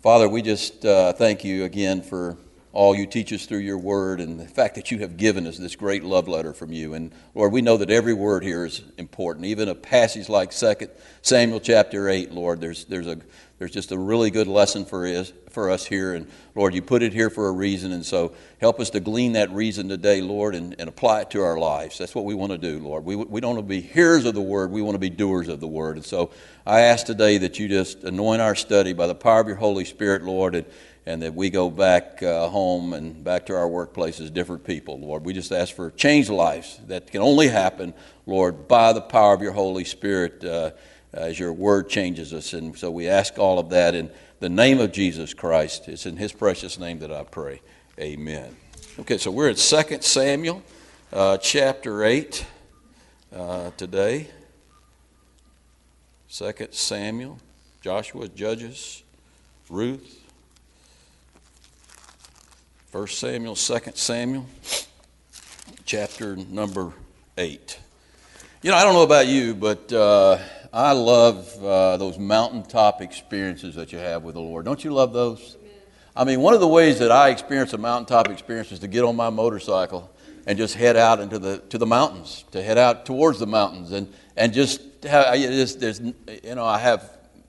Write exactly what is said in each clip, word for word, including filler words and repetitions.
Father, we just uh, thank you again for all you teach us through your word and the fact that you have given us this great love letter from you. And Lord, we know that every word here is important. Even a passage like Second Samuel chapter eight, Lord, there's there's a there's just a really good lesson for us for us here. And Lord, you put it here for a reason, and so help us to glean that reason today, Lord, and, and apply it to our lives. That's what we want to do, Lord. We we don't want to be hearers of the word, we want to be doers of the word. And so I ask today that you just anoint our study by the power of your Holy Spirit, Lord, and and that we go back uh, home and back to our workplaces, different people, Lord. We just ask for changed lives that can only happen, Lord, by the power of your Holy Spirit uh, as your word changes us. And so we ask all of that in the name of Jesus Christ. It's in his precious name that I pray. Amen. Okay, so we're at Second Samuel uh, chapter eight uh, today. Second Samuel, Joshua, Judges, Ruth. First Samuel, Second Samuel, chapter number eight. You know, I don't know about you, but uh, I love uh, those mountaintop experiences that you have with the Lord. Don't you love those? Amen. I mean, one of the ways that I experience a mountaintop experience is to get on my motorcycle and just head out into the to the mountains, to head out towards the mountains, and and just have, just there's you know I have.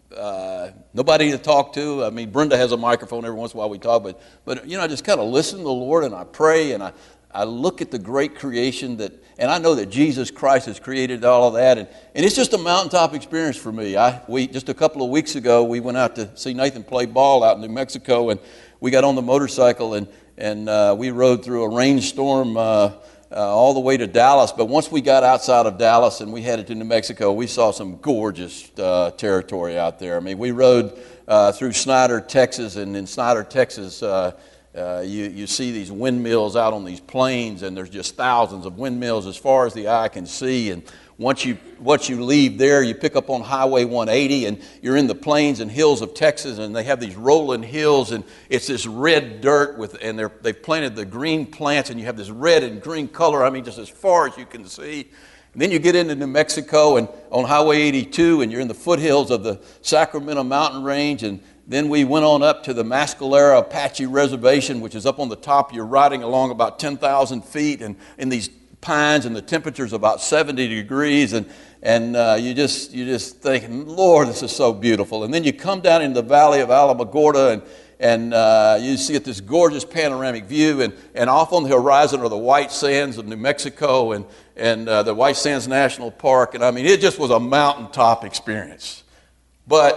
Uh, nobody to talk to. I mean, Brenda has a microphone every once in a while we talk, but, but you know, I just kind of listen to the Lord and I pray and I, I look at the great creation that, and I know that Jesus Christ has created all of that, and, and it's just a mountaintop experience for me. I we just a couple of weeks ago, we went out to see Nathan play ball out in New Mexico, and we got on the motorcycle and, and uh, we rode through a rainstorm uh, Uh, all the way to Dallas. But once we got outside of Dallas and we headed to New Mexico, we saw some gorgeous uh, territory out there. I mean, we rode uh, through Snyder, Texas, and in Snyder, Texas, uh, uh, you, you see these windmills out on these plains, and there's just thousands of windmills as far as the eye can see. And once you once you leave there, you pick up on Highway one eighty, and you're in the plains and hills of Texas, and they have these rolling hills, and it's this red dirt with, and they're they've planted the green plants, and you have this red and green color. I mean, just as far as you can see. And then you get into New Mexico and on Highway eighty-two, and you're in the foothills of the Sacramento Mountain Range, and then we went on up to the Mescalero Apache Reservation, which is up on the top. You're riding along about ten thousand feet, and in these pines, and the temperature's about seventy degrees, and and uh, you just you just thinking, Lord, this is so beautiful. And then you come down into the valley of Alamogordo, and and uh, you see this gorgeous panoramic view, and, and off on the horizon are the white sands of New Mexico and and uh, the White Sands National Park. And I mean, it just was a mountaintop experience. But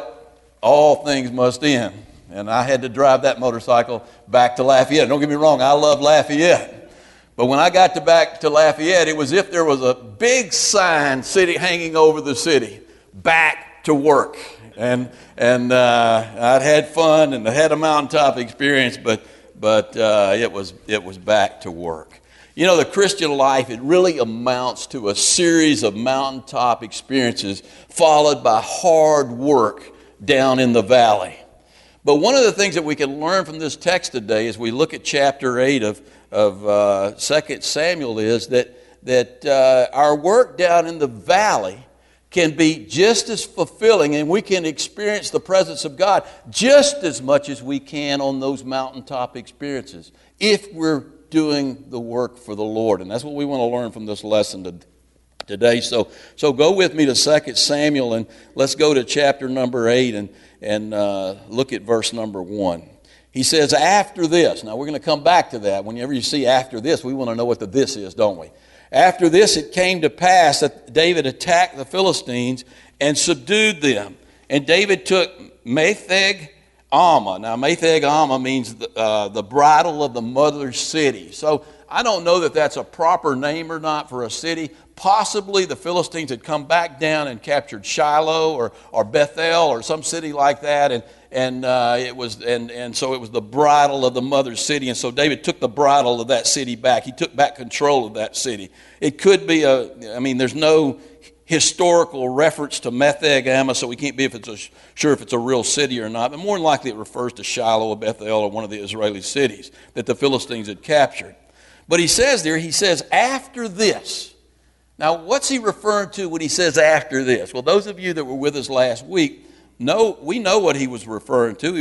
all things must end, and I had to drive that motorcycle back to Lafayette. Don't get me wrong, I love Lafayette. But when I got to back to Lafayette, it was as if there was a big sign city hanging over the city, back to work. And and uh, I'd had fun and I had a mountaintop experience, but but uh, it was it was back to work. You know, the Christian life, it really amounts to a series of mountaintop experiences followed by hard work down in the valley. But one of the things that we can learn from this text today as we look at chapter eight of of uh, Second Samuel is that that uh, our work down in the valley can be just as fulfilling, and we can experience the presence of God just as much as we can on those mountaintop experiences if we're doing the work for the Lord. And that's what we want to learn from this lesson to, today. So so go with me to Second Samuel, and let's go to chapter number eight and, and uh, look at verse number one. He says, after this. Now, we're going to come back to that. Whenever you see after this, we want to know what the this is, don't we? After this, it came to pass that David attacked the Philistines and subdued them. And David took Metheg Ammah. Now, Metheg Ammah means the, uh, the bridle of the mother city. So I don't know that that's a proper name or not for a city. Possibly the Philistines had come back down and captured Shiloh or, or Bethel or some city like that, and and uh, it was and and so it was the bridle of the mother city. And so David took the bridle of that city back. He took back control of that city. It could be a. I mean, there's no historical reference to Metheg Ammah, so we can't be if it's a, sure if it's a real city or not. But more than likely, it refers to Shiloh or Bethel or one of the Israeli cities that the Philistines had captured. But he says there, he says after this. Now, what's he referring to when he says after this? Well, those of you that were with us last week know we know what he was referring to. He,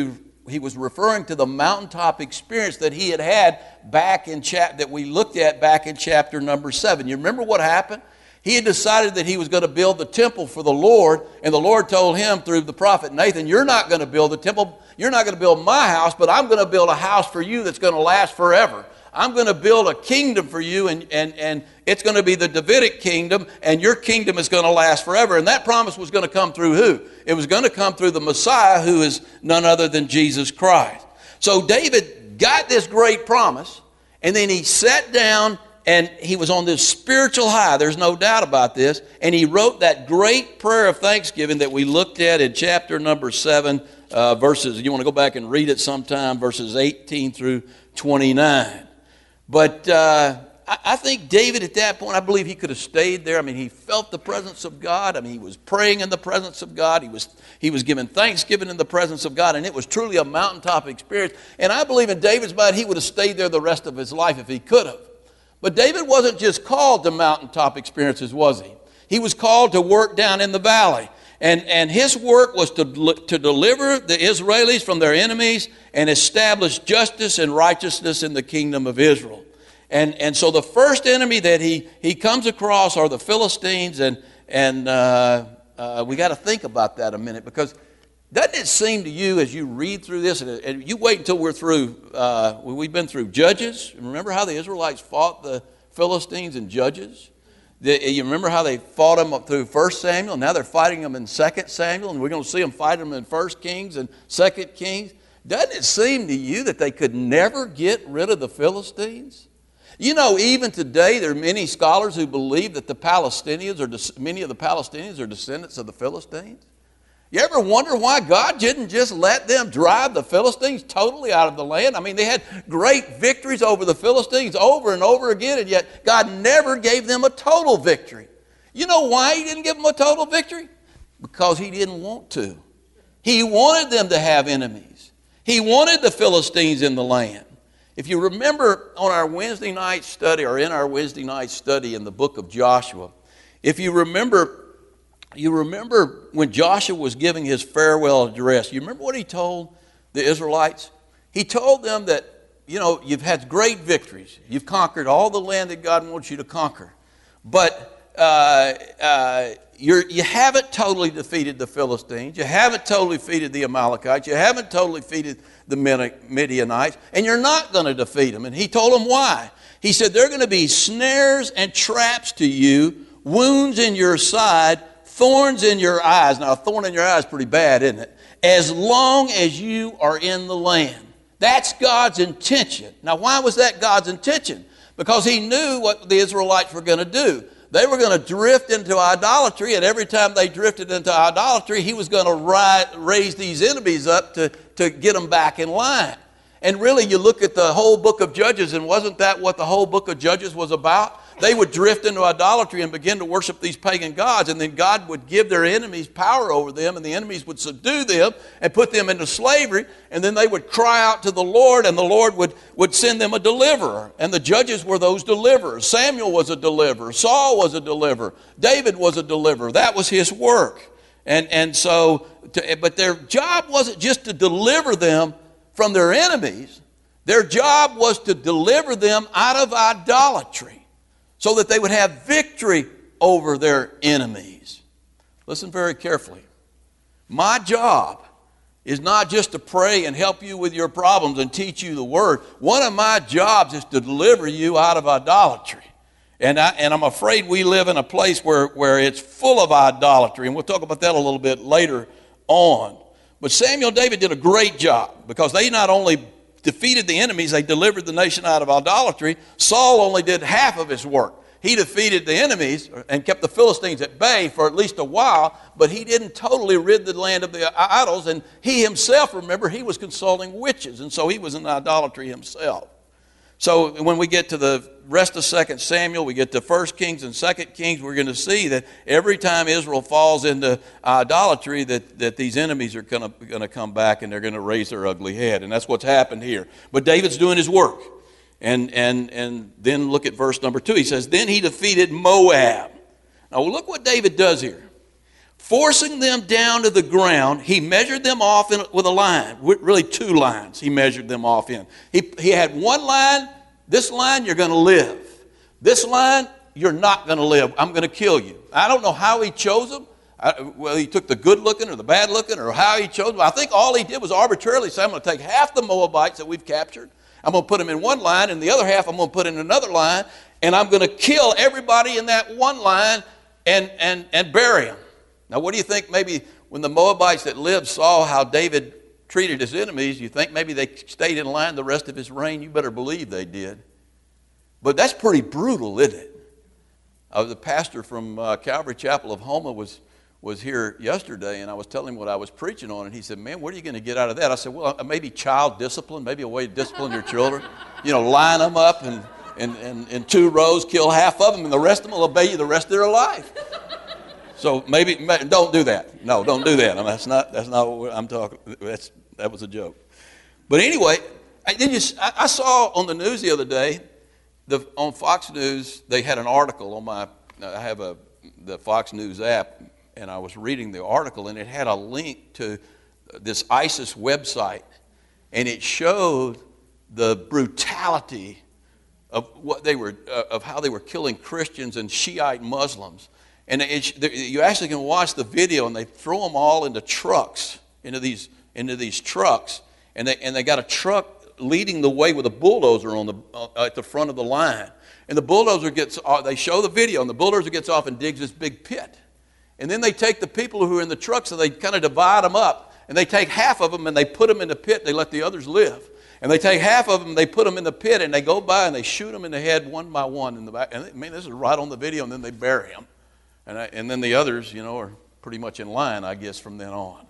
he was referring to the mountaintop experience that he had had back in chap that we looked at back in chapter number seven. You remember what happened? He had decided that he was going to build the temple for the Lord, and the Lord told him through the prophet Nathan, you're not going to build the temple, you're not going to build my house, but I'm going to build a house for you that's going to last forever. I'm going to build a kingdom for you, and, and, and it's going to be the Davidic kingdom, and your kingdom is going to last forever. And that promise was going to come through who? It was going to come through the Messiah, who is none other than Jesus Christ. So David got this great promise, and then he sat down, and he was on this spiritual high. There's no doubt about this. And he wrote that great prayer of thanksgiving that we looked at in chapter number seven, uh, verses, you want to go back and read it sometime, verses eighteen through twenty-nine. But uh, I, I think David at that point, I believe he could have stayed there. I mean, he felt the presence of God. I mean, he was praying in the presence of God. He was, he was giving thanksgiving in the presence of God. And it was truly a mountaintop experience. And I believe in David's mind, he would have stayed there the rest of his life if he could have. But David wasn't just called to mountaintop experiences, was he? He was called to work down in the valley. And, and his work was to, to deliver the Israelis from their enemies and establish justice and righteousness in the kingdom of Israel. And, and so the first enemy that he, he comes across are the Philistines. And, and uh, uh, we got to think about that a minute, because doesn't it seem to you as you read through this, and, and you wait until we're through, uh, we've been through Judges. Remember how the Israelites fought the Philistines in Judges? The, you remember how they fought them up through First Samuel? Now they're fighting them in Second Samuel, and we're going to see them fight them in First Kings and Second Kings. Doesn't it seem to you that they could never get rid of the Philistines? You know, even today there are many scholars who believe that the Palestinians, or many of the Palestinians are descendants of the Philistines. You ever wonder why God didn't just let them drive the Philistines totally out of the land? I mean, they had great victories over the Philistines over and over again, and yet God never gave them a total victory. You know why he didn't give them a total victory? Because he didn't want to. He wanted them to have enemies. He wanted the Philistines in the land. If you remember on our Wednesday night study, or in our Wednesday night study in the book of Joshua, if you remember, you remember when Joshua was giving his farewell address, you remember what he told the Israelites? He told them that, you know, you've had great victories. You've conquered all the land that God wants you to conquer. But uh, uh, you're, you haven't totally defeated the Philistines. You haven't totally defeated the Amalekites. You haven't totally defeated the Midianites. And you're not going to defeat them. And he told them why. He said, they're going to be snares and traps to you, wounds in your side, thorns in your eyes. Now, a thorn in your eye is pretty bad, isn't it? As long as you are in the land. That's God's intention. Now, why was that God's intention? Because he knew what the Israelites were going to do. They were going to drift into idolatry, and every time they drifted into idolatry, he was going to raise these enemies up to, to get them back in line. And really, you look at the whole book of Judges, and wasn't that what the whole book of Judges was about? They would drift into idolatry and begin to worship these pagan gods, and then God would give their enemies power over them, and the enemies would subdue them and put them into slavery, and then they would cry out to the Lord, and the Lord would, would send them a deliverer. And the judges were those deliverers. Samuel was a deliverer. Saul was a deliverer. David was a deliverer. That was his work. And, and so, to, but their job wasn't just to deliver them from their enemies. Their job was to deliver them out of idolatry, so that they would have victory over their enemies. Listen very carefully. My job is not just to pray and help you with your problems and teach you the word. One of my jobs is to deliver you out of idolatry. And, I, and I'm afraid we live in a place where, where it's full of idolatry. And we'll talk about that a little bit later on. But Samuel and David did a great job, because they not only defeated the enemies, they delivered the nation out of idolatry. Saul only did half of his work. He defeated the enemies and kept the Philistines at bay for at least a while, but he didn't totally rid the land of the idols. And he himself, remember, he was consulting witches, and so he was in idolatry himself. So when we get to the rest of Second Samuel, we get to First Kings and Second Kings, we're going to see that every time Israel falls into idolatry, that, that these enemies are going to, going to come back and they're going to raise their ugly head. And that's what's happened here. But David's doing his work. And, and, and then look at verse number two. He says, then he defeated Moab. Now look what David does here. Forcing them down to the ground, he measured them off in, with a line, really two lines he measured them off in. He, he had one line, this line you're going to live. This line you're not going to live. I'm going to kill you. I don't know how he chose them. I, well, he took the good looking or the bad looking or how he chose them. I think all he did was arbitrarily say, I'm going to take half the Moabites that we've captured. I'm going to put them in one line, and the other half I'm going to put in another line, and I'm going to kill everybody in that one line and, and, and bury them. Now, what do you think maybe when the Moabites that lived saw how David treated his enemies, you think maybe they stayed in line the rest of his reign? You better believe they did. But that's pretty brutal, isn't it? Uh, the pastor from uh, Calvary Chapel of Houma was, was here yesterday, and I was telling him what I was preaching on, and he said, man, what are you going to get out of that? I said, well, uh, maybe child discipline, maybe a way to discipline your children. You know, line them up and in, in, in two rows, kill half of them, and the rest of them will obey you the rest of their life. So maybe, don't do that. No, don't do that. I mean, that's not, that's not what I'm talking, that's, that was a joke. But anyway, I, then you, I, I saw on the news the other day, the, on Fox News, they had an article on my, I have a, the Fox News app, and I was reading the article, and it had a link to this ISIS website, and it showed the brutality of what they were, uh, of how they were killing Christians and Shiite Muslims. And it, you actually can watch the video, and they throw them all into trucks, into these into these trucks, and they and they got a truck leading the way with a bulldozer on the uh, at the front of the line. And the bulldozer gets, uh, they show the video, and the bulldozer gets off and digs this big pit. And then they take the people who are in the trucks and they kind of divide them up, and they take half of them and they put them in the pit. And they let the others live. And they take half of them, they put them in the pit, and they go by and they shoot them in the head one by one in the back. And I mean, this is right on the video, and then they bury them. And, I, and then the others, you know, are pretty much in line, I guess, from then on.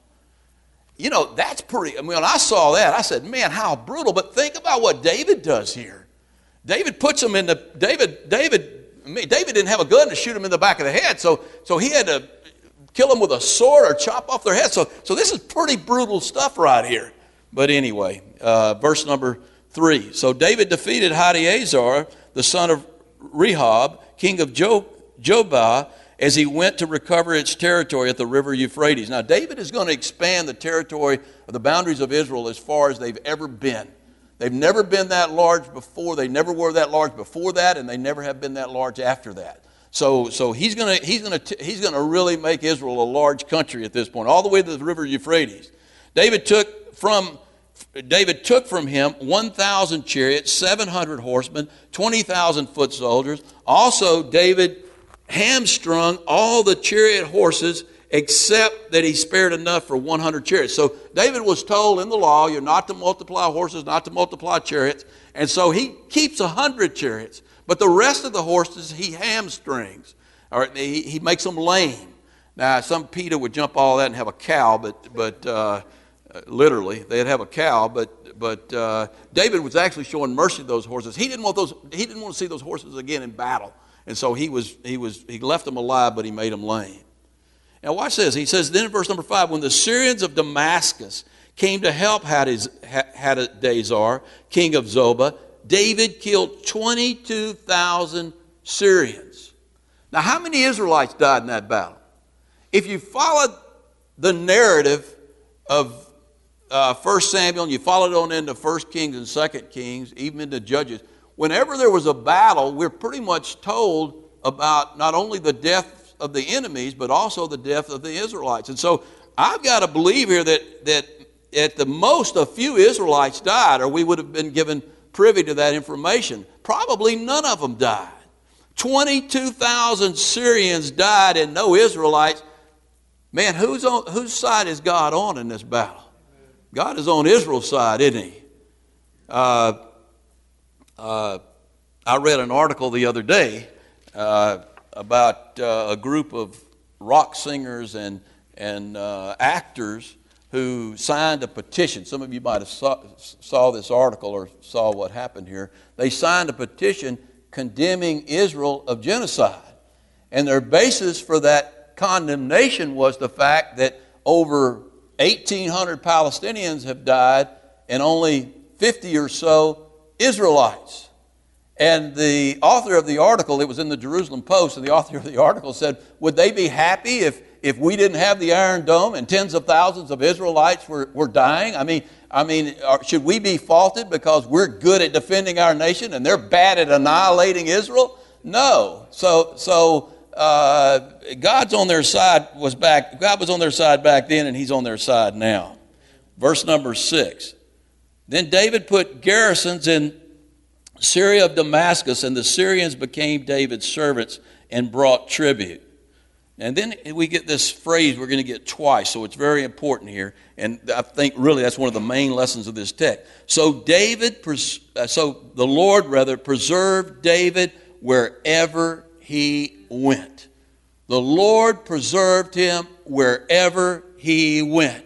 You know, that's pretty, I mean, when I saw that, I said, man, how brutal. But think about what David does here. David puts them in the, David, David, David didn't have a gun to shoot them in the back of the head, so, so he had to kill them with a sword or chop off their head. So, so this is pretty brutal stuff right here. But anyway, uh, verse number three. So David defeated Hadaezer, the son of Rehob, king of jo- Jobah, as he went to recover its territory at the river Euphrates. Now, David is going to expand the territory of the boundaries of Israel as far as they've ever been. They've never been that large before. They never were that large before that, and they never have been that large after that. So, so he's going to he's going to he's going to really make Israel a large country at this point, all the way to the river Euphrates. David took from David took from him one thousand chariots, seven hundred horsemen, twenty thousand foot soldiers. Also, David hamstrung all the chariot horses except that he spared enough for one hundred chariots. So David was told in the law, you're not to multiply horses, not to multiply chariots. And so he keeps one hundred chariots. But the rest of the horses he hamstrings. All right, he, he makes them lame. Now, some PETA would jump all that and have a cow, but but uh, literally, they'd have a cow. But but uh, David was actually showing mercy to those horses. He didn't want those. He didn't want to see those horses again in battle. And so he was, he was, he left them alive, but he made them lame. Now watch this. He says, then in verse number five, when the Syrians of Damascus came to help Hadaezer, king of Zobah, David killed twenty-two thousand Syrians. Now, how many Israelites died in that battle? If you followed the narrative of uh, First Samuel, and you followed on into First Kings and Second Kings, even into Judges, whenever there was a battle, we're pretty much told about not only the death of the enemies, but also the death of the Israelites. And so I've got to believe here that, that at the most a few Israelites died, or we would have been given privy to that information. Probably none of them died. twenty-two thousand Syrians died and no Israelites. Man, who's on, whose side is God on in this battle? God is on Israel's side, isn't he? Uh, Uh, I read an article the other day uh, about uh, a group of rock singers and, and uh, actors who signed a petition. Some of you might have saw, saw this article or saw what happened here. They signed a petition condemning Israel of genocide. And their basis for that condemnation was the fact that over eighteen hundred Palestinians have died and only fifty or so Israelites. And the author of the article, it was in the Jerusalem Post, and the author of the article said, would they be happy if, if we didn't have the Iron Dome and tens of thousands of Israelites were, were dying? I mean, I mean, should we be faulted because we're good at defending our nation and they're bad at annihilating Israel? No. So, so uh, God's on their side was back. God was on their side back then, and He's on their side now. Verse number six. Then David put garrisons in Syria of Damascus, and the Syrians became David's servants and brought tribute. And then we get this phrase we're going to get twice, so it's very important here. And I think really that's one of the main lessons of this text. So David, so the Lord rather preserved David wherever he went. The Lord preserved him wherever he went.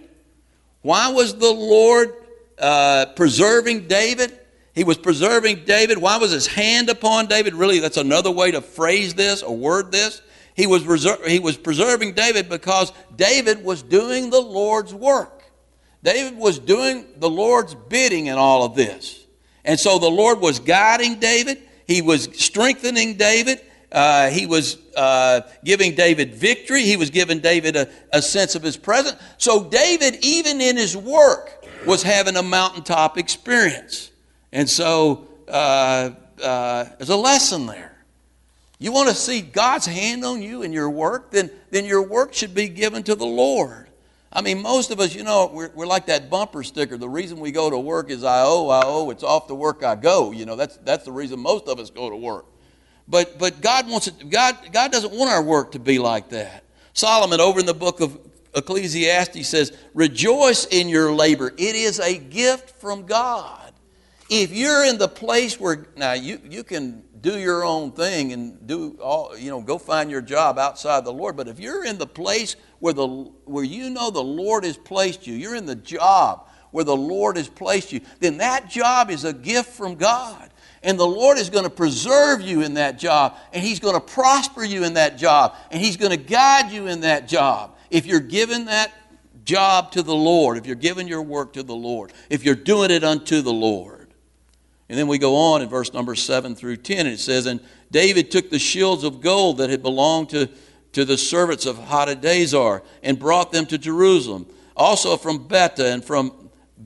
Why was the Lord uh, preserving David? He was preserving David. Why was his hand upon David? Really, that's another way to phrase this or word this. He was, reser- he was preserving David because David was doing the Lord's work. David was doing the Lord's bidding in all of this. And so the Lord was guiding David. He was strengthening David. Uh, he was uh, giving David victory. He was giving David a, a sense of his presence. So David, even in his work, was having a mountaintop experience. And so uh, uh, there's a lesson there. You want to see God's hand on you in your work, then, then your work should be given to the Lord. I mean, most of us, you know, we're, we're like that bumper sticker. The reason we go to work is I owe, I owe, it's off to work I go. You know, that's that's the reason most of us go to work. But but God wants it, God, God doesn't want our work to be like that. Solomon, over in the book of Ecclesiastes, says, rejoice in your labor. It is a gift from God. If you're in the place where, now you, you can do your own thing and do all, you know, go find your job outside the Lord. But if you're in the place where the where you know the Lord has placed you, you're in the job where the Lord has placed you, then that job is a gift from God. And the Lord is going to preserve you in that job, and He's going to prosper you in that job, and He's going to guide you in that job. If you're giving that job to the Lord, if you're giving your work to the Lord, if you're doing it unto the Lord. And then we go on in verse number seven through ten, and it says, and David took the shields of gold that had belonged to, to the servants of Hadadezer and brought them to Jerusalem. Also from Betha and from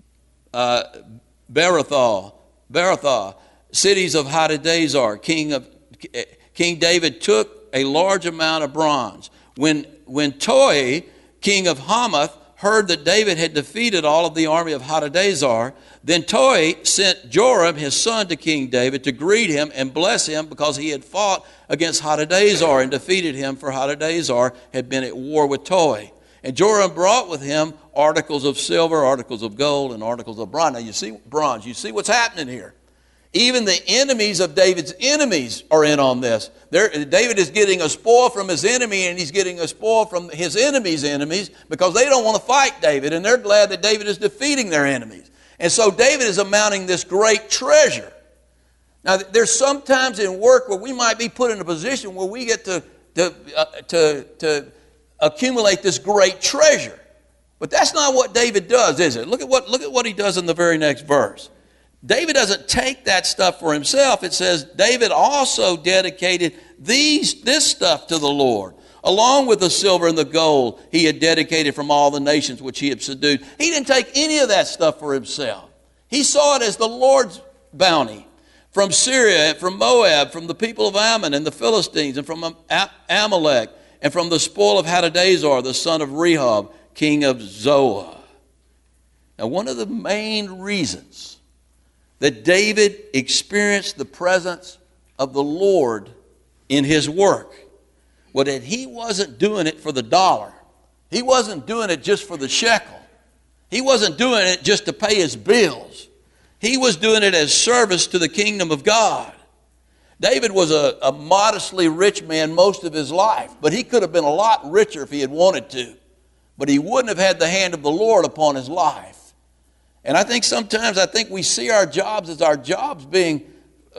uh, Berothah, Berothah, cities of Hadadezer, king of King David took a large amount of bronze. When, when Toi, king of Hamath, heard that David had defeated all of the army of Hadadezer, then Toi sent Joram, his son, to King David to greet him and bless him because he had fought against Hadadezer and defeated him, for Hadadezer had been at war with Toi. And Joram brought with him articles of silver, articles of gold, and articles of bronze. Now you see bronze. You see what's happening here. Even the enemies of David's enemies are in on this. There, David is getting a spoil from his enemy, and he's getting a spoil from his enemies' enemies because they don't want to fight David, and they're glad that David is defeating their enemies. And so David is amounting this great treasure. Now, there's sometimes in work where we might be put in a position where we get to, to, uh, to, to accumulate this great treasure. But that's not what David does, is it? Look at what, look at what he does in the very next verse. David doesn't take that stuff for himself. It says David also dedicated these, this stuff to the Lord. Along with the silver and the gold he had dedicated from all the nations which he had subdued. He didn't take any of that stuff for himself. He saw it as the Lord's bounty. From Syria, from Moab, from the people of Ammon and the Philistines, and from Amalek, and from the spoil of Hadadezer, the son of Rehob, king of Zoah. Now, one of the main reasons that David experienced the presence of the Lord in his work was that he wasn't doing it for the dollar. He wasn't doing it just for the shekel. He wasn't doing it just to pay his bills. He was doing it as service to the kingdom of God. David was a, a modestly rich man most of his life, but he could have been a lot richer if he had wanted to. But he wouldn't have had the hand of the Lord upon his life. And I think sometimes I think we see our jobs as our jobs being, uh,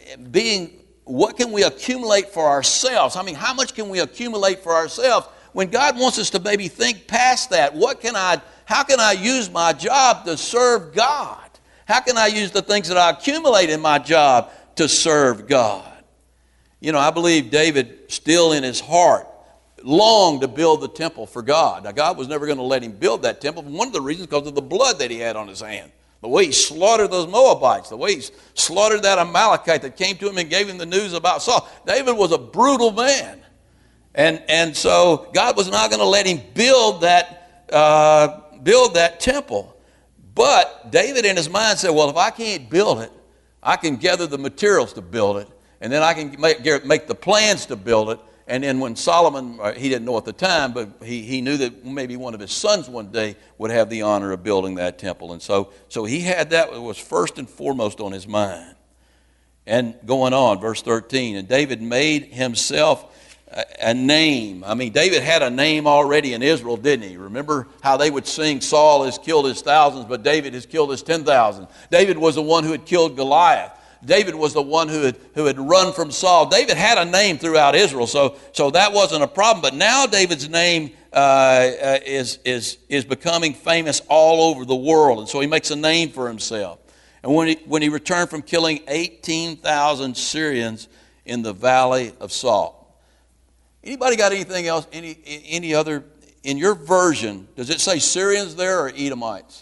being what can we accumulate for ourselves? I mean, how much can we accumulate for ourselves when God wants us to maybe think past that? What can I, how can I use my job to serve God? How can I use the things that I accumulate in my job to serve God? You know, I believe David still in his heart longed to build the temple for God. Now, God was never going to let him build that temple. One of the reasons because of the blood that he had on his hand. The way he slaughtered those Moabites, the way he slaughtered that Amalekite that came to him and gave him the news about Saul. David was a brutal man. And, and so God was not going to let him build that, uh, build that temple. But David in his mind said, well, if I can't build it, I can gather the materials to build it. And then I can make, make the plans to build it. And then when Solomon, he didn't know at the time, but he, he knew that maybe one of his sons one day would have the honor of building that temple. And so, so he had that, it was first and foremost on his mind. And going on, verse thirteen, and David made himself a, a name. I mean, David had a name already in Israel, didn't he? Remember how they would sing, Saul has killed his thousands, but David has killed his ten thousand. David was the one who had killed Goliath. David was the one who had, who had run from Saul. David had a name throughout Israel, so, so that wasn't a problem. But now David's name uh, uh, is, is, is becoming famous all over the world, and so he makes a name for himself. And when he, when he returned from killing eighteen thousand Syrians in the Valley of Salt. Anybody got anything else, any, any other, in your version, does it say Syrians there or Edomites?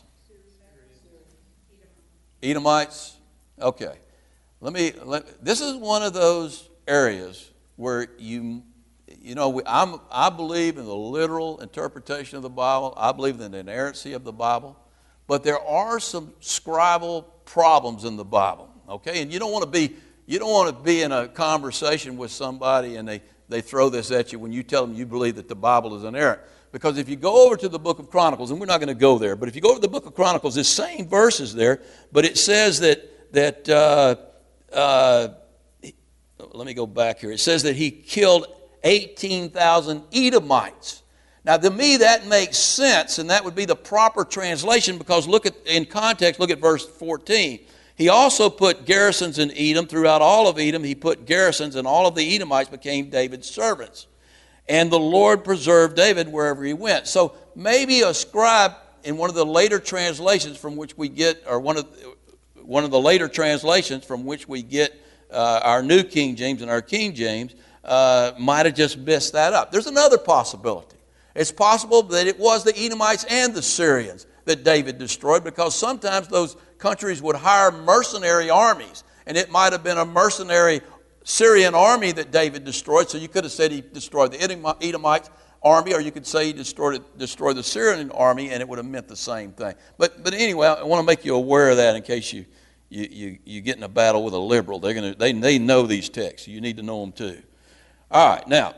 Edomites? Okay. Let me. Let, this is one of those areas where you, you know, we, I'm, I believe in the literal interpretation of the Bible. I believe in the inerrancy of the Bible, but there are some scribal problems in the Bible. Okay, and you don't want to be, you don't want to be in a conversation with somebody and they they throw this at you when you tell them you believe that the Bible is inerrant. Because if you go over to the book of Chronicles, and we're not going to go there, but if you go over to the book of Chronicles, this same verse is there, but it says that that. Uh, Uh, let me go back here. It says that he killed eighteen thousand Edomites. Now, to me, that makes sense, and that would be the proper translation because look at, in context, look at verse fourteen. He also put garrisons in Edom. Throughout all of Edom, he put garrisons, and all of the Edomites became David's servants. And the Lord preserved David wherever he went. So maybe a scribe in one of the later translations from which we get, or one of the, One of the later translations from which we get uh, our New King James and our King James uh, might have just messed that up. There's another possibility. It's possible that it was the Edomites and the Syrians that David destroyed because sometimes those countries would hire mercenary armies, and it might have been a mercenary Syrian army that David destroyed. So you could have said he destroyed the Edomites army, or you could say he destroyed, destroyed the Syrian army, and it would have meant the same thing. But but anyway, I want to make you aware of that in case you you you, you get in a battle with a liberal. They're gonna they they know these texts. You need to know them too. All right, now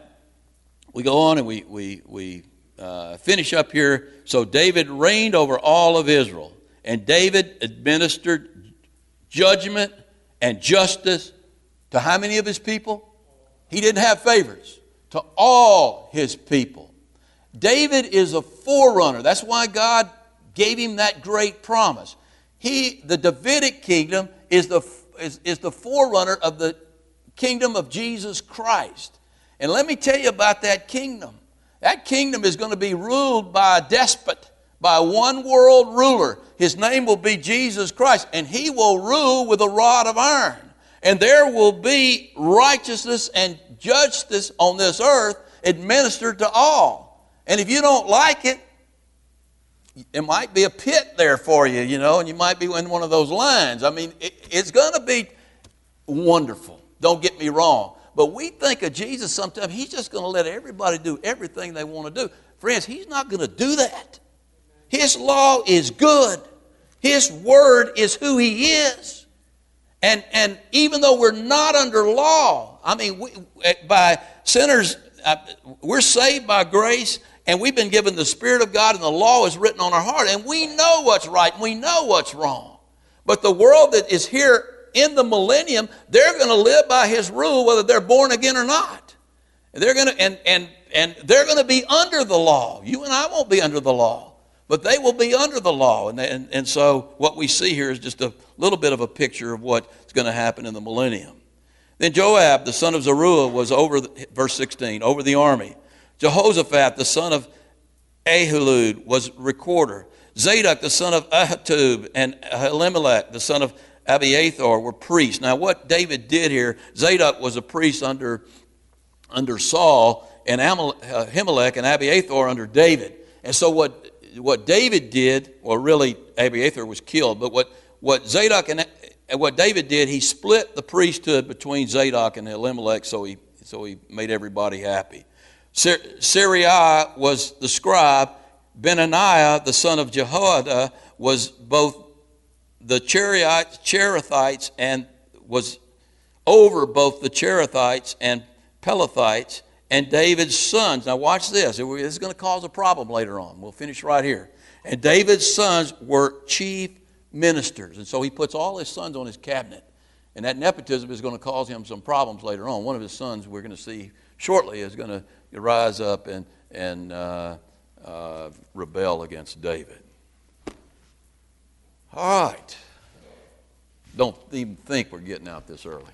we go on and we we we uh, finish up here. So David reigned over all of Israel, and David administered judgment and justice to how many of his people? He didn't have favorites. To all his people. David is a forerunner. That's why God gave him that great promise. He, the Davidic kingdom, is the, is, is the forerunner of the kingdom of Jesus Christ. And let me tell you about that kingdom. That kingdom is going to be ruled by a despot, by one world ruler. His name will be Jesus Christ, and he will rule with a rod of iron. And there will be righteousness and justice on this earth administered to all. And if you don't like it, it might be a pit there for you, you know, and you might be in one of those lines. I mean, it, it's going to be wonderful. Don't get me wrong. But we think of Jesus sometimes, he's just going to let everybody do everything they want to do. Friends, he's not going to do that. His law is good. His word is who he is. And and even though we're not under law, I mean, we, by sinners, uh, we're saved by grace, and we've been given the Spirit of God, and the law is written on our heart, and we know what's right, and we know what's wrong. But the world that is here in the millennium, they're going to live by his rule, whether they're born again or not. They're going to, and and and they're going to be under the law. You and I won't be under the law, but they will be under the law. And, and, and so what we see here is just a little bit of a picture of what's going to happen in the millennium. Then Joab, the son of Zeruiah, was over, the, verse sixteen, over the army. Jehoshaphat, the son of Ahilud, was recorder. Zadok, the son of Ahitub, and Elimelech, the son of Abiathar, were priests. Now what David did here, Zadok was a priest under, under Saul, and Ahimelech and Abiathar under David. And so what, what David did, well, really Abiathar was killed, but what, what Zadok and what David did, he split the priesthood between Zadok and Elimelech, so he, so he made everybody happy. Sariah was the scribe. Benaniah, the son of Jehoiada, was both the Cherethites and was over both the Cherethites and Pelethites and David's sons. Now watch this. This is going to cause a problem later on. We'll finish right here. And David's sons were chief ministers. And so he puts all his sons on his cabinet. And that nepotism is going to cause him some problems later on. One of his sons, we're going to see shortly, is going to rise up and, and uh, uh, rebel against David. All right. Don't even think we're getting out this early.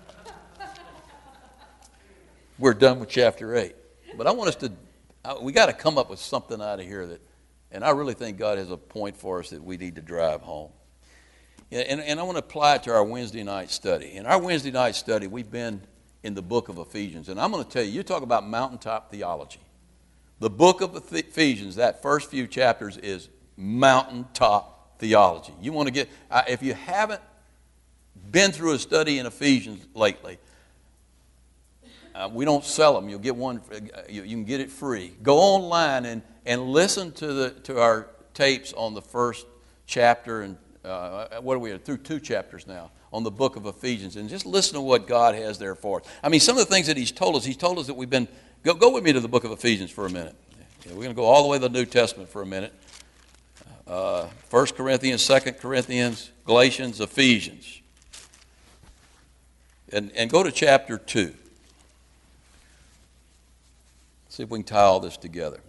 We're done with chapter eight. But I want us to, we got to come up with something out of here that, and I really think God has a point for us that we need to drive home. And, and I want to apply it to our Wednesday night study. In our Wednesday night study, we've been in the book of Ephesians. And I'm going to tell you, you talk about mountaintop theology. The book of Ephesians, that first few chapters is mountaintop theology. You want to get, if you haven't been through a study in Ephesians lately, uh, we don't sell them. You'll get one, you, you can get it free. Go online and, and listen to the to our tapes on the first chapter, and uh, what are we through two chapters now on the book of Ephesians, and just listen to what God has there for us. I mean, some of the things that He's told us, He's told us that we've been, go, go with me to the book of Ephesians for a minute. Yeah, we're going to go all the way to the New Testament for a minute. Uh, First Corinthians, Second Corinthians, Galatians, Ephesians. And, and go to chapter two. See if we can tie all this together.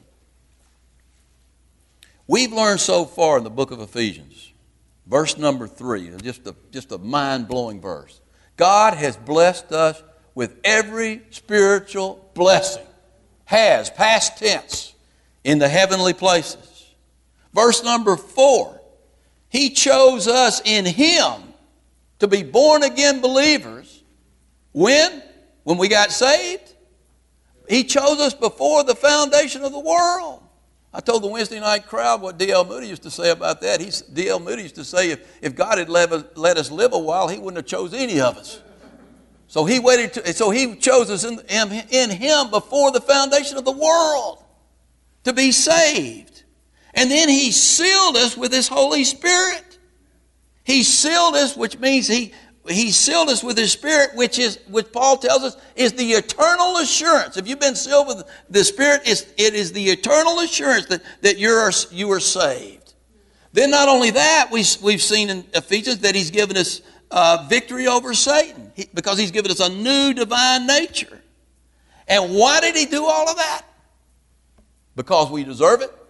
We've learned so far in the book of Ephesians, verse number three, just a, just a mind-blowing verse. God has blessed us with every spiritual blessing. Has, past tense, in the heavenly places. Verse number four, He chose us in Him to be born-again believers. When? When we got saved? He chose us before the foundation of the world. I told the Wednesday night crowd what D L Moody used to say about that. He, D L Moody used to say if, if God had let, let us live a while, He wouldn't have chose any of us. So He waited. To, so He chose us in, in, in Him before the foundation of the world to be saved. And then He sealed us with His Holy Spirit. He sealed us, which means He He sealed us with His Spirit, which is, which Paul tells us, is the eternal assurance. If you've been sealed with the Spirit, it's, it is the eternal assurance that, that you're, you are saved. Then not only that, we, we've seen in Ephesians that He's given us uh, victory over Satan, he, because He's given us a new divine nature. And why did He do all of that? Because we deserve it?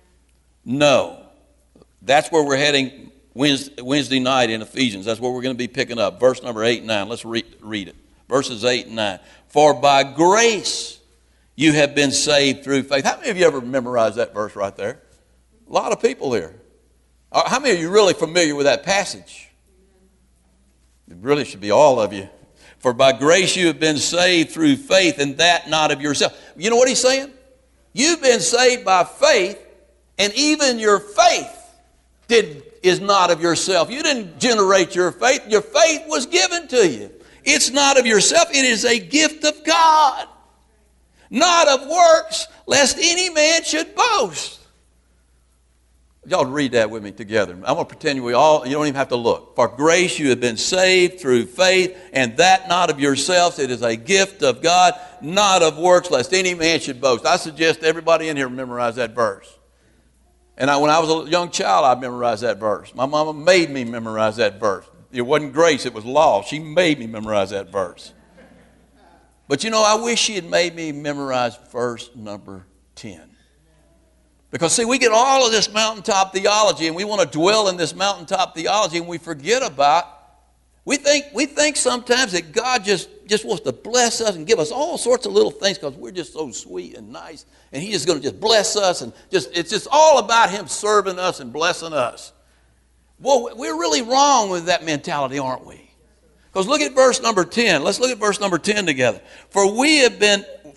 No. That's where we're heading Wednesday night in Ephesians. That's where we're going to be picking up. Verse number eight and nine. Let's read, read it. Verses eight and nine. For by grace you have been saved through faith. How many of you ever memorized that verse right there? A lot of people here. How many of you really familiar with that passage? It really should be all of you. For by grace you have been saved through faith, and that not of yourself. You know what he's saying? You've been saved by faith, and even your faith did is not of yourself. You didn't generate your faith. Your faith was given to you. It's not of yourself. It is a gift of God. Not of works, lest any man should boast. Y'all read that with me together. I'm going to pretend we all, you don't even have to look. For grace you have been saved through faith, and that not of yourselves. It is a gift of God, not of works, lest any man should boast. I suggest everybody in here memorize that verse. And I, when I was a young child, I memorized that verse. My mama made me memorize that verse. It wasn't grace, it was law. She made me memorize that verse. But you know, I wish she had made me memorize verse number ten. Because see, we get all of this mountaintop theology, and we want to dwell in this mountaintop theology, and we forget about, we think, we think sometimes that God just, just wants to bless us and give us all sorts of little things because we're just so sweet and nice. And He's just going to just bless us, and just it's just all about Him serving us and blessing us. Well, we're really wrong with that mentality, aren't we? Because look at verse number ten. Let's look at verse number ten together. For we have been,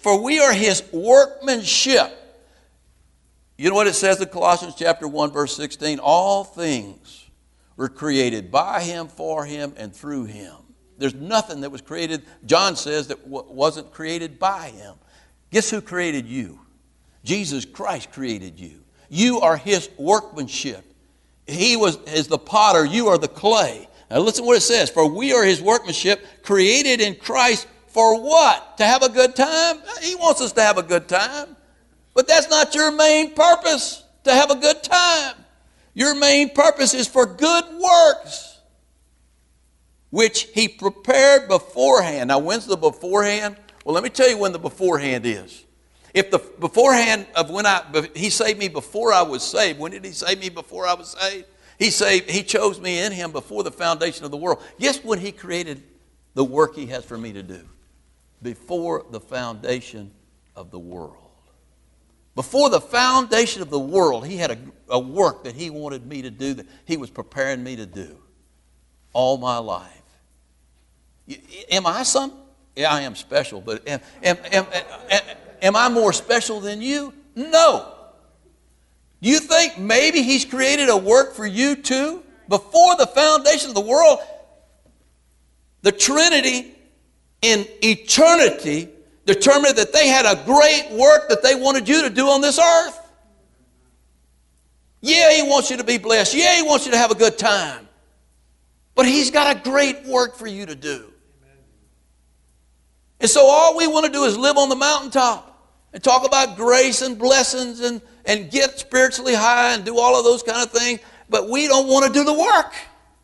for we are his workmanship. You know what it says in Colossians chapter one, verse sixteen? All things were created by him, for him, and through him. There's nothing that was created, John says, that w- wasn't created by him. Guess who created you? Jesus Christ created you. You are his workmanship. He was is the potter, you are the clay. Now listen to what it says. For we are his workmanship, created in Christ for what? To have a good time? He wants us to have a good time. But that's not your main purpose, to have a good time. Your main purpose is for good works, which he prepared beforehand. Now, when's the beforehand? Well, let me tell you when the beforehand is. If the beforehand of when I, he saved me before I was saved. When did he save me before I was saved? He saved, he chose me in him before the foundation of the world. Guess when he created the work he has for me to do? Before the foundation of the world. Before the foundation of the world, he had a, a work that he wanted me to do, that he was preparing me to do all my life. Am I some? Yeah, I am special, but am, am, am, am, am I more special than you? No. You think maybe he's created a work for you too? Before the foundation of the world, the Trinity in eternity determined that they had a great work that they wanted you to do on this earth. Yeah, he wants you to be blessed. Yeah, he wants you to have a good time. But he's got a great work for you to do. And so all we want to do is live on the mountaintop and talk about grace and blessings and, and get spiritually high and do all of those kind of things. But we don't want to do the work.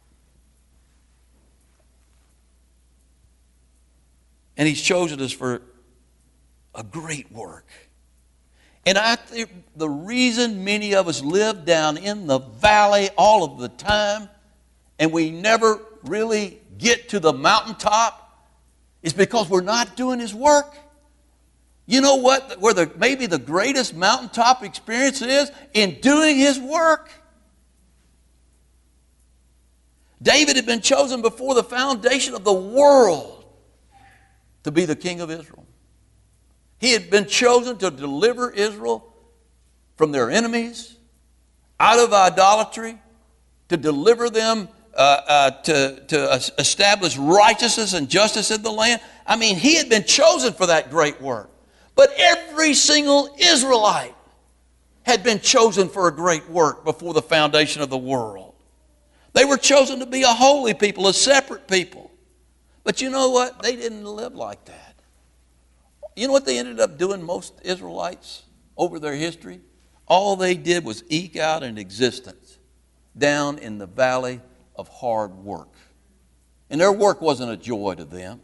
And he's chosen us for a great work. And I think the reason many of us live down in the valley all of the time and we never really get to the mountaintop is because we're not doing his work. You know what? Where the, maybe the greatest mountaintop experience is? In doing his work. David had been chosen before the foundation of the world to be the king of Israel. He had been chosen to deliver Israel from their enemies, out of idolatry, to deliver them, uh, uh, to, to establish righteousness and justice in the land. I mean, he had been chosen for that great work. But every single Israelite had been chosen for a great work before the foundation of the world. They were chosen to be a holy people, a separate people. But you know what? They didn't live like that. You know what they ended up doing, most Israelites, over their history? All they did was eke out an existence down in the valley of hard work. And their work wasn't a joy to them.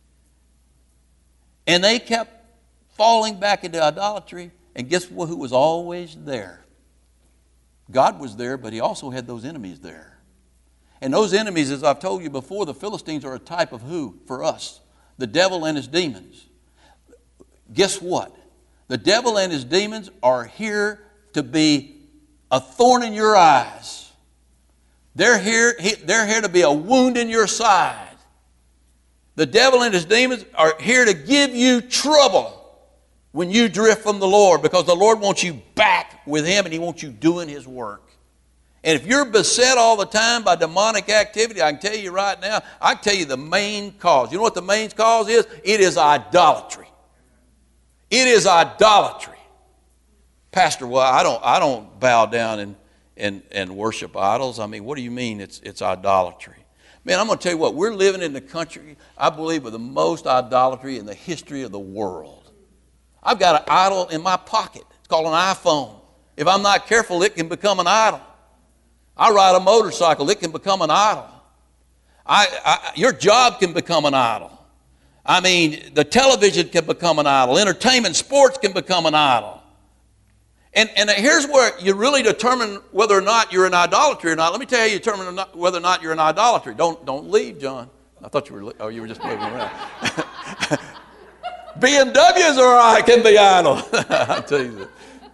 And they kept falling back into idolatry. And guess who was always there? God was there, but he also had those enemies there. And those enemies, as I've told you before, the Philistines are a type of who for us? The devil and his demons. Guess what? The devil and his demons are here to be a thorn in your eyes. They're here, they're here to be a wound in your side. The devil and his demons are here to give you trouble when you drift from the Lord, because the Lord wants you back with him and he wants you doing his work. And if you're beset all the time by demonic activity, I can tell you right now, I can tell you the main cause. You know what the main cause is? It is idolatry. It is idolatry. Pastor, well, I don't I don't bow down and, and, and worship idols. I mean, what do you mean it's it's idolatry? Man, I'm going to tell you what, we're living in the country, I believe, with the most idolatry in the history of the world. I've got an idol in my pocket. It's called an iPhone. If I'm not careful, it can become an idol. I ride a motorcycle, it can become an idol. I, I your job can become an idol. I mean, the television can become an idol. Entertainment, sports can become an idol. And, and here's where you really determine whether or not you're in idolatry or not. Let me tell you how you determine whether or not you're in idolatry. Don't, don't leave, John. I thought you were, oh, you were just moving around. B M Ws are all right, can be idle. I tell you that.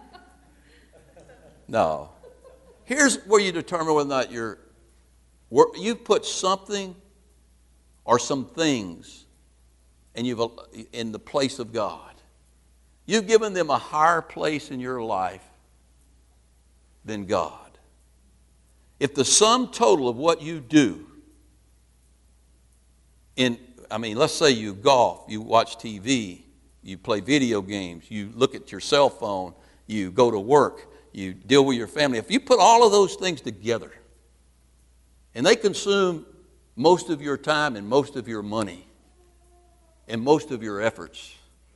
No. Here's where you determine whether or not you're, you've put something or some things and you've in the place of God. You've given them a higher place in your life than God. If the sum total of what you do in, I mean, let's say you golf, you watch T V, you play video games, you look at your cell phone, you go to work, you deal with your family. If you put all of those things together and they consume most of your time and most of your money and most of your efforts,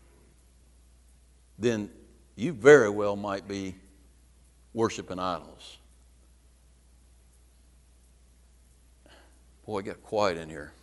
then you very well might be worshiping idols. Boy, it got quiet in here.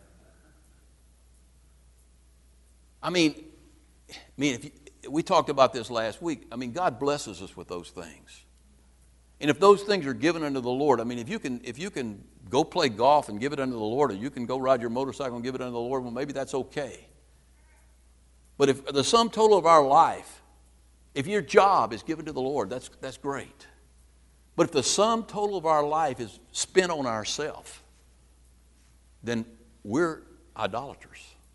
I mean, I mean, if you, we talked about this last week. I mean, God blesses us with those things. And if those things are given unto the Lord, I mean, if you can if you can go play golf and give it unto the Lord, or you can go ride your motorcycle and give it unto the Lord, well, maybe that's okay. But if the sum total of our life, if your job is given to the Lord, that's that's great. But if the sum total of our life is spent on ourselves, then we're idolaters.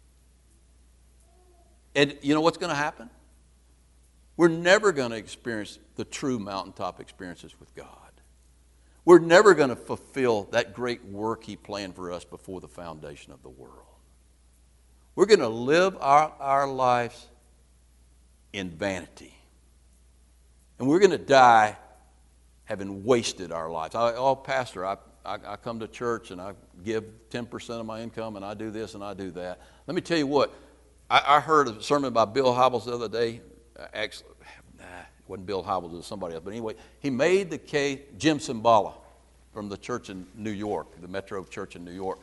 And you know what's going to happen? We're never going to experience the true mountaintop experiences with God. We're never going to fulfill that great work He planned for us before the foundation of the world. We're going to live our, our lives in vanity. And we're going to die having wasted our lives. I, oh, Pastor, I, I, I come to church and I give ten percent of my income and I do this and I do that. Let me tell you what. I, I heard a sermon by Bill Hybels the other day. Actually, nah, it wasn't Bill Hybels, it was somebody else. But anyway, he made the case, Jim Cymbala from the church in New York, the Metro Church in New York.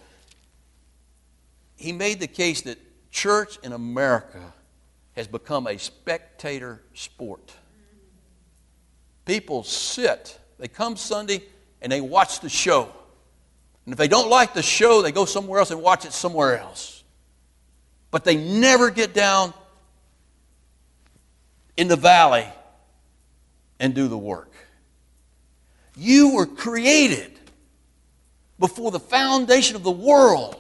He made the case that church in America has become a spectator sport. People sit, they come Sunday and they watch the show. And if they don't like the show, they go somewhere else and watch it somewhere else. But they never get down in the valley and do the work. You were created before the foundation of the world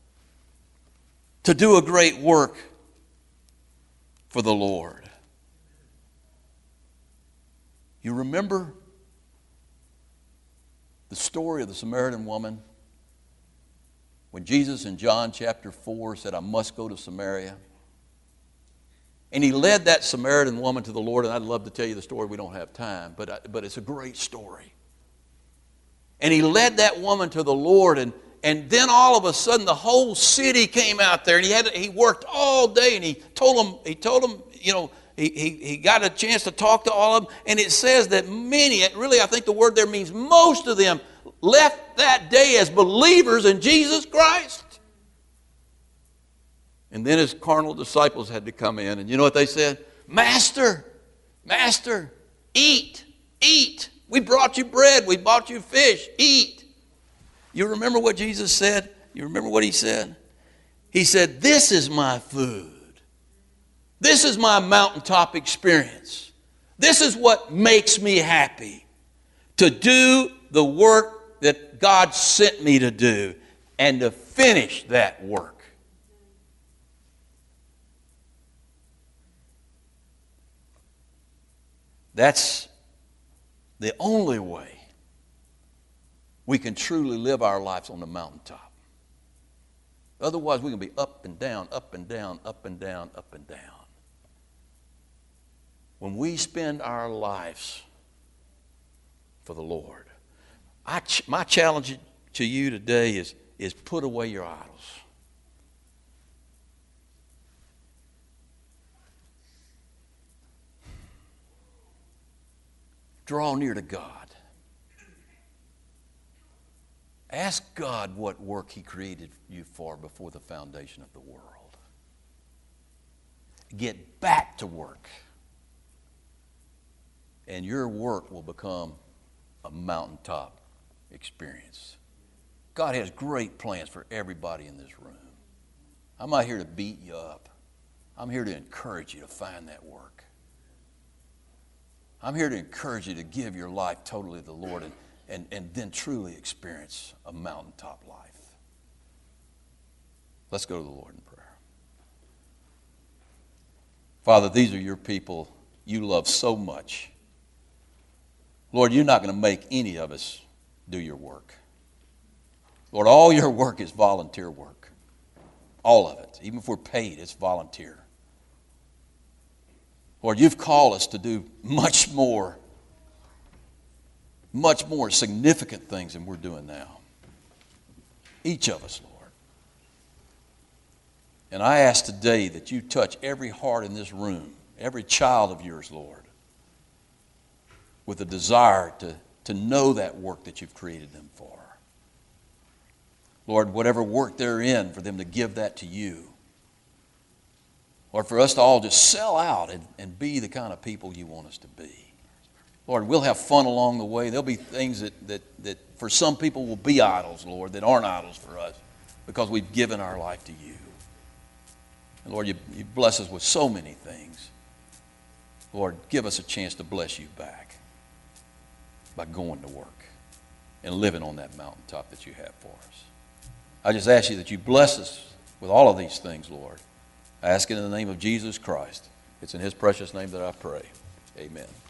to do a great work for the Lord. You remember the story of the Samaritan woman when Jesus in John chapter four said, I must go to Samaria? And He led that Samaritan woman to the Lord, and I'd love to tell you the story. We don't have time, but, but it's a great story. And He led that woman to the Lord, and, and then all of a sudden the whole city came out there, and he had to, he worked all day, and he told them, he told them, you know, he, he, he got a chance to talk to all of them, and it says that many, really I think the word there means most of them, left that day as believers in Jesus Christ. And then His carnal disciples had to come in, and you know what they said? Master, Master, eat, eat. We brought you bread, we bought you fish, eat. You remember what Jesus said? You remember what He said? He said, this is my food. This is my mountaintop experience. This is what makes me happy. To do the work that God sent me to do and to finish that work. That's the only way we can truly live our lives on the mountaintop. Otherwise, we can be up and down, up and down, up and down, up and down. When we spend our lives for the Lord, I, my challenge to you today is, is put away your idols. Draw near to God. Ask God what work He created you for before the foundation of the world. Get back to work. And your work will become a mountaintop experience. God has great plans for everybody in this room. I'm not here to beat you up. I'm here to encourage you to find that work. I'm here to encourage you to give your life totally to the Lord and, and, and then truly experience a mountaintop life. Let's go to the Lord in prayer. Father, these are your people you love so much. Lord, you're not going to make any of us do your work. Lord, all your work is volunteer work. All of it. Even if we're paid, it's volunteer. Lord, you've called us to do much more, much more significant things than we're doing now. Each of us, Lord. And I ask today that you touch every heart in this room, every child of yours, Lord, with a desire to, to know that work that you've created them for. Lord, whatever work they're in, for them to give that to you. Lord, for us to all just sell out and, and be the kind of people you want us to be. Lord, we'll have fun along the way. There'll be things that, that, that for some people will be idols, Lord, that aren't idols for us because we've given our life to you. And Lord, you, you bless us with so many things. Lord, give us a chance to bless you back by going to work and living on that mountaintop that you have for us. I just ask you that you bless us with all of these things, Lord. I ask it in the name of Jesus Christ. It's in his precious name that I pray. Amen.